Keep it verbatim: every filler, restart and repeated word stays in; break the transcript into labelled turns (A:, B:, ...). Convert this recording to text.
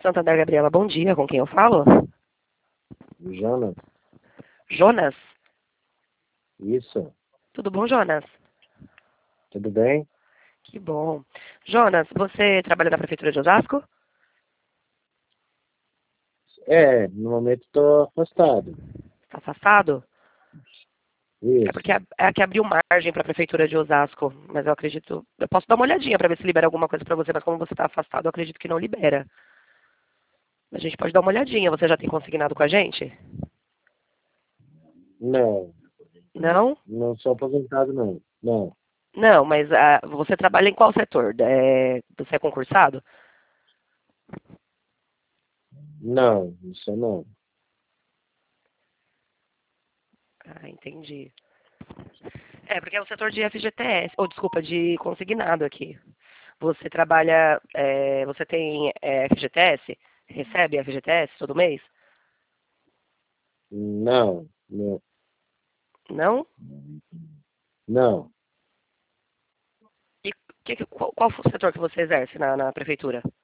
A: Santander, Gabriela, bom dia. Com quem eu falo?
B: Jonas,
A: Jonas?
B: isso,
A: Tudo bom, Jonas?
B: tudo bem?
A: Que bom. Jonas, você trabalha na Prefeitura de Osasco?
B: É, no momento estou afastado.
A: Está afastado? É porque
B: Isso.
A: é a que abriu margem para a Prefeitura de Osasco, mas eu acredito... Eu posso dar uma olhadinha para ver se libera alguma coisa para você, mas como você está afastado, eu acredito que não libera. A gente pode dar uma olhadinha. Você já tem consignado com a gente?
B: Não,
A: Não?
B: não sou aposentado, não. Não,
A: Não, mas ah, você trabalha em qual setor? É, você é concursado?
B: não, isso não.
A: Ah, entendi. É, porque é o setor de F G T S, ou desculpa, de consignado aqui. Você trabalha, é, você tem é, F G T S? Recebe F G T S todo mês?
B: Não, não,
A: Não?
B: não.
A: E que, que- qual, qual foi o setor que você exerce na, na prefeitura?